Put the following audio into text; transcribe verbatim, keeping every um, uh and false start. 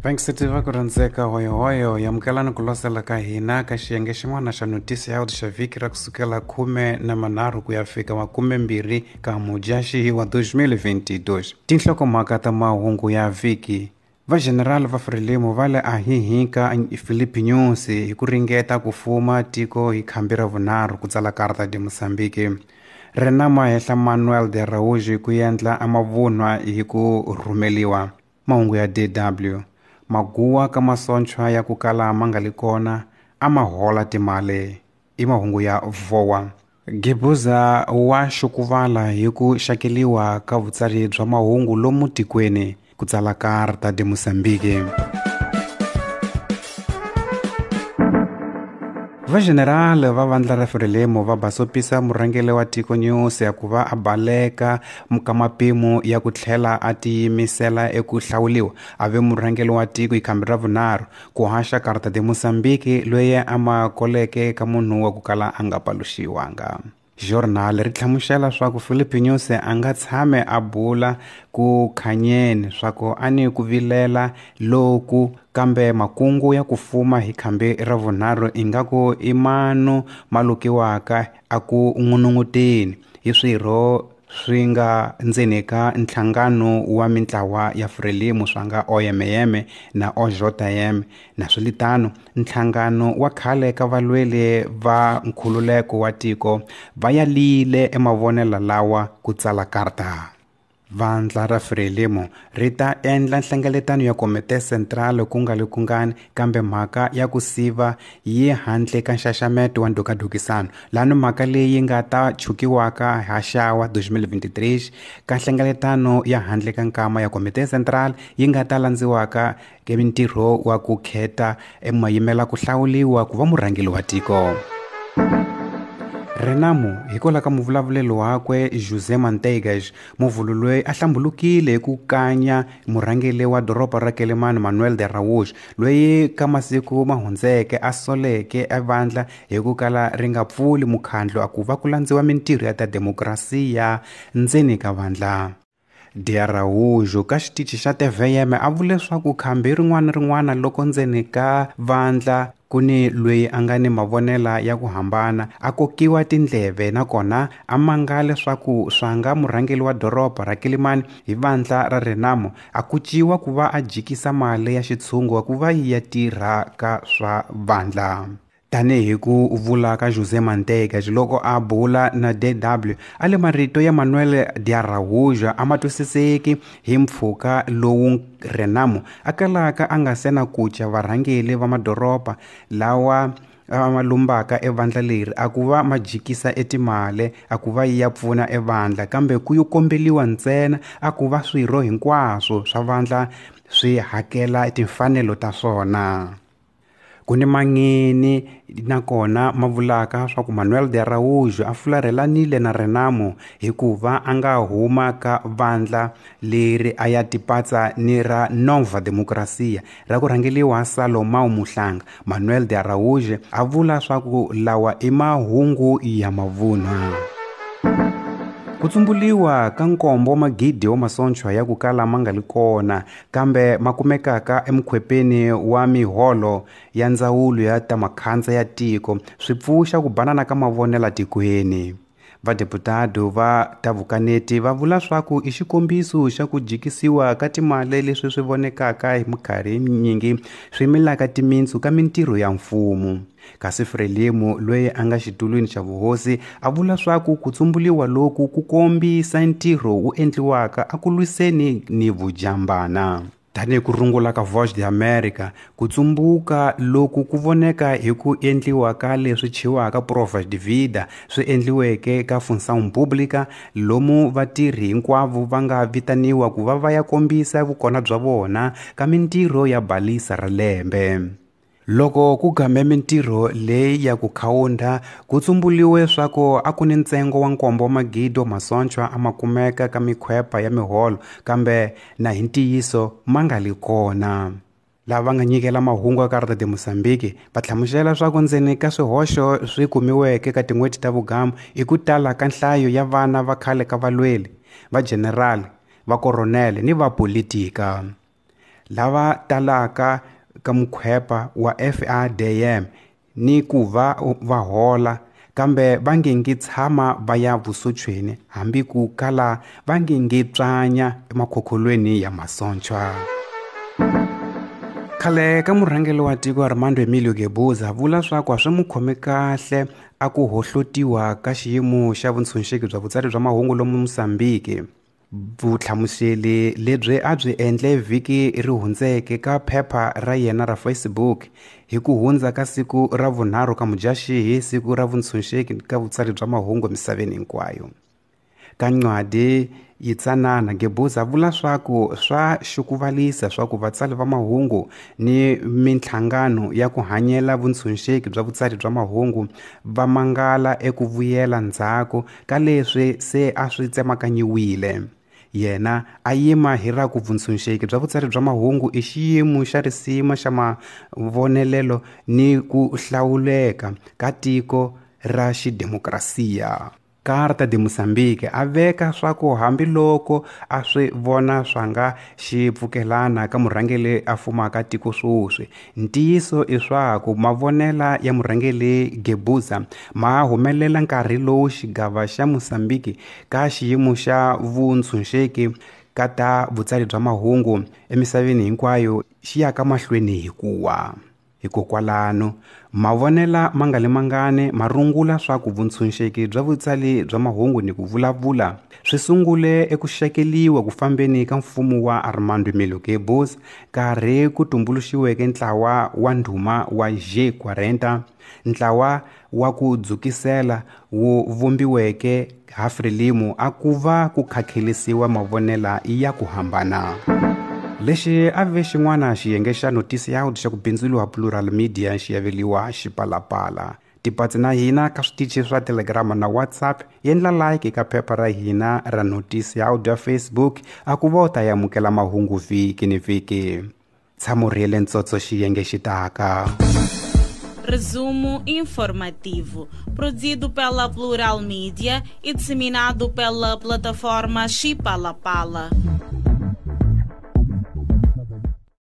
Vaingisitiwa ku rhandzeka hoyohoyo yamukelani ku losela ka hina ka xiyenge xin'wana xa notisi ya xa vhiki ra kusukela khume na manharhu ku ya fika makumembirhi ka Mudyaxihi wa dois mil e vinte e dois. Tinhlokomhaka ta mahungu ya vhiki. Vajenerali va Frelimo va le ahihika Filipe Nyusi hi ku ringeta ku fuma tiko hi khambi ra vunharhu ku tsala karata de Mozambique. Renamo hehla Manuel de Araújo ku endla amavunwa hi ku rhumeliwa. Mahungu ya D W. Maguwa ka masontshwa ya ku kala ma nga li kona a ma hola timali i mahungu ya vowa. Gibuza wa xukuvala hi ku xakeliwa ka vutsari bya mahungu lomu tikweni ku tsala karata de Mozambique. Vajenerali va vandla ra Frelimo va basopisa murhangeli wa tiko Nyusi ya ku va a baleka ka mapimu ya ku tlhela a tiyimisela eku hlawuliwa a ve murhangeli wa tiko hi khambi ra vunharhu ku haxa karata de Mozambique loyi a ma koleke ka munhu wa ku kala a nga paluxiwanga. Journal ri tlhamuxela swa ku Filipe Nyusi a nga tshame a bula ku khanyeni swa ku a ni ku vilela loku kambe makungu ya ku fuma hi khambi ra vunharhu ingaku i manu malukiwaka a ku n'ununguteni hi swirho swi nga ndzeni ka nhlangano wa mintlawa ya Frelimo swa nga O M M na O J M na swilitano nhlangano wa khale ka valweli va nkhululeko wa tiko va yalile emavonelo lawa ku tsala karata. Vandla ra Frelimo ri ta endla nhlengeletano ya komite central ku nga le kungani kambe mhaka ya ku siva yi handle ka nxaxameto wa ndhukadhukisano lani mhaka leyi nga ta chukiwaka haxawa dois mil e vinte e três ka nhlengeletano ya handle ka nkama ya komite central yi nga ta landziwaka ke mintirho wa ku kheta emayimela ku hlawuliwa ku va murhangeli wa tiko. Renamo hi kola ka muvulavulelo wakwe José Manteigas muvulu loyi a hlambulukile hi ku kanya murhangeli wa doroba ra Quelimane Manuel de Araújo loyi ka masiku ma hundzeke a soleke evandla hi ku kala ri nga pfuli mukhandlo a ku va ku landziwa mintirho ya ta demokrasiya ndzeni ka vandla. De Araújo ka xitichi xa T V M a vule leswaku khambi rin'wana rin'wana loko ndzeni ka vandla kuni loyi a nga ni mavonela ya ku hambana a kokiwa tindleve nakona a manga leswaku swanga murhangeli wa doroba ra Quelimane hi vandla ra Renamo a kuciwa ku va a jikisa mali ya xitshungu ku va yi ya tirha ka swa vandla. Tanihi ku vula ka José Manteigas loko a bula na D W ale marito ya Manuel de Araújo a ma twisiseki hi mpfhuka lowu Renamo a kalaka a nga sena kucha varhangeli va madoroba lawa ma lumbaka evandla leri a ku va majikisa etimale a ku va yi ya pfuna evandla kambe ku yo kombeliwa ntsena a ku va swirho hinkwaswo swa vandla swi hakela timfanelo ta swona. Kuni mangini nakona mavulaka swa ku Manuel de Araújo a fularelanile na Renamo hikuva a nga huma ka vandla leri a ya tipatsa ni ra Nova Democracia ra ku rhangeliwa Salomão Muhlanga. Manuel de Araújo a vula swa ku lawa i mahungu ya mavunwa. Ku tsumbuliwa ka nkombo magidi wa masontshwa ya ku kala ma nga li kona kambe ma kumekaka emkhwepeni wa miholo ya ndzawulo ya ta makhandza ya tiko swi pfuxa ku banana ka mavonela tikweni. Vadeputado va ta vukaneti va vula swaku i xikombiso xa ku jikisiwa ka timali leswi swi vonekaka hi minkarhi nyingi swi milaka timintsu ka mintirho ya mfumo. Kasi Frelimo loyi a nga xitulwini xa vuhosi a vula swaku ku tsumbuliwa loku ku kombisa ntirho wu endliwaka a ku lwiseni ni vujambana. Tanihi ku rungula ka Voice de America ku tsumbuka loku ku voneka hi ku endliwa ka leswi chiwaka prova de vida swi endliweke ka função pública lomu vatirhi hinkwavo va nga vitaniwa ku va va ya kombisa vukona bya vona ka mintirho ya balisa ra lembe. Loko ku game mintirho leyi ya ku khawunda ku tsumbuliwe swako a ku ni ntsengo wa nkombo magido masontshwa a makumeka ka mikhwepa ya miholo kambe na hi ntiyiso ma nga li kona. Lava nga nyikela mahungu ya karata de Mozambique va hlamusela swaku ndzeni ka swihoxo swi kumiweke ka tin'hweti ta vugamu i ku tala ka nhlayo ya vana va khale ka valweli va general va koronele ni va politika. lava talaka ka mukhwepa wa F A D M ni ku va va hola kambe va nge ngi tshama va ya vusochweni hambi ku kala va nge ngi tswanya emakhokholweni ya masontshwa. Khale ka murhangeli wa tiko Armando Emilio Guebuza vula swa ku swi mu khome kahle a ku hohlotiwa ka xiyimo xa vutshunxeki bya vutsari bya mahungu lomu Mozambique. Vuhlamuseli lebyi a byi endle vhiki ri hundzeke ka phepha ra yena ra Facebook hi ku hundza ka siku ra vunharhu ka Mudyaxihi, siku ra vutshunxeki ka vutsari bya mahungu misaveni hinkwayo. Ka ncwadi yitsanana Guebuza vula swa ku swa xukuvalisa swa ku vatsari va mahungu ni mintlhangano ya ku hanyela vutshunxeki bya vutsari bya mahungu va mangala eku vuyela ndzhaku ka leswi se a swi tsemakanyiwile. Yena a yima hi ra ku vutshunxeki bya vutsari bya mahungu i xiyimo xa risima xa mavonelelo ni ku hlawuleka ka tiko ra xidemokrasiya. Carta de Moçambique a veka swa ku hambi loko a swi vona swa nga xi pfukelana ka murhangeli a fumaka tiko swoswi, ntiyiso i swa ku mavonela ya murhangeli Guebuza ma humelela nkarhi lowu xigava xa Moçambique ka xiyimo xa vutshunxeki ka ta vutsari bya mahungu emisaveni hinkwayo xi yaka mahlweni hi kuwa. Hikokwalano mavonela mangale mangane marungula swa ku vutshunxeki bya vutsari bya mahungu ni ku vulavula swi sungule eku xekeliwa ku fambeni ka mfumo wa Armando Emilio Guebuza, karhi ku tumbuluxiweke ntlawa wa ndhuma wa G quarenta, ntlawa wa ku dzukisela wu vumbiweke Hafrelimo a ku va ku khakhelisiwa mavonela ya ku hambana. Lexi a ve xin'wana xiyenge xa notisi ya xa ku bindzuriwa Plural Media xi yaveliwa Xipalapala. Tipatsi na hina ka switichi swa Telegram na WhatsApp, endla like ka phepha ra hina ra notisi ya audio Facebook a ku va u ta yamukela mahungu vhiki ni vhiki. Tshamo ri hele ntsotso xiyenge xitaka. Resumo informativo, produzido pela Plural Media e disseminado pela plataforma Xipalapala.